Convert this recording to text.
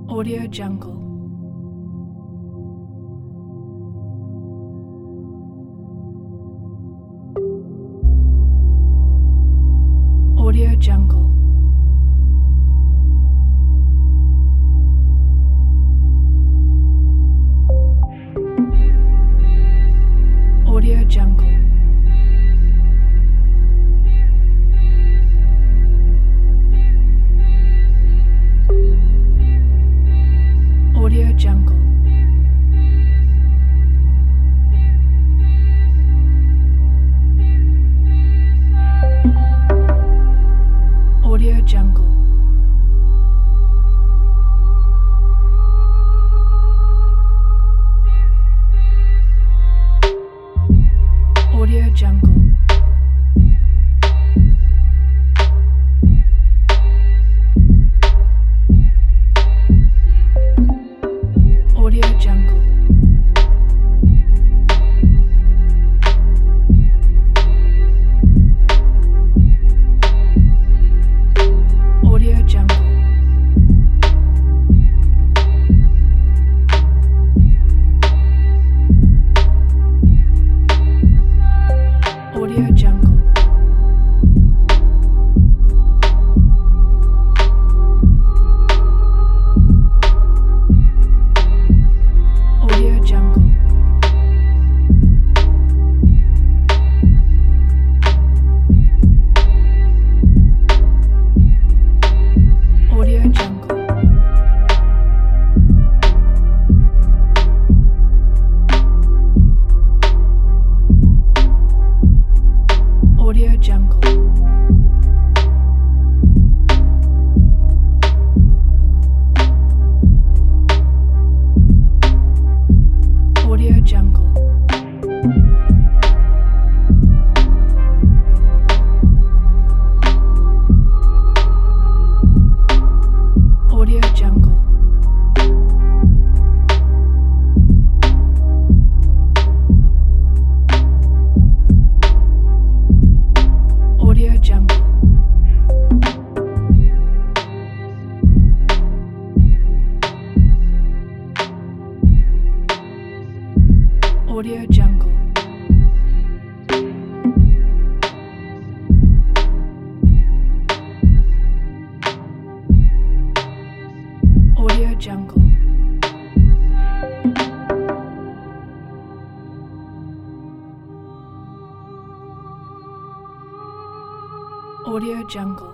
Audio Jungle. Audio Jungle. Audio Jungle. Audio Jungle. Audio Jungle. Audio Jungle. Audio Jungle. Audio Jungle. Audio Jungle. Audio Jungle. Audio Jungle. Audio Jungle. Audio Jungle. Audio Jungle. Audio Jungle. Audio Jungle. Audio Jungle. Audio Jungle.